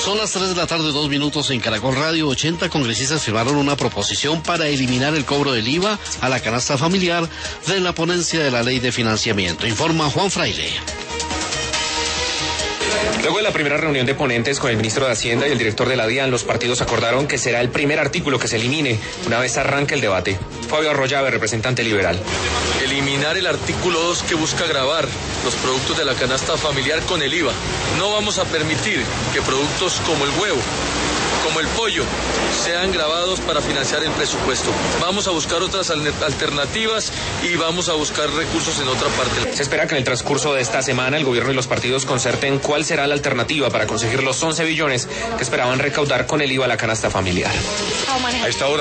Son las 3 de la tarde, 2 minutos en Caracol Radio. 80 congresistas firmaron una proposición para eliminar el cobro del IVA a la canasta familiar de la ponencia de la Ley de Financiamiento. Informa Juan Fraile. Luego de la primera reunión de ponentes con el ministro de Hacienda y el director de la DIAN, los partidos acordaron que será el primer artículo que se elimine una vez arranque el debate. Fabio Arroyave, representante liberal. Eliminar el artículo 2 que busca gravar los productos de la canasta familiar con el IVA. No vamos a permitir que productos como el huevo, como el pollo, sean gravados para financiar el presupuesto. Vamos a buscar otras alternativas y vamos a buscar recursos en otra parte. Se espera que en el transcurso de esta semana el gobierno y los partidos concerten cuál será la alternativa para conseguir los 11 billones que esperaban recaudar con el IVA a la canasta familiar. A esta hora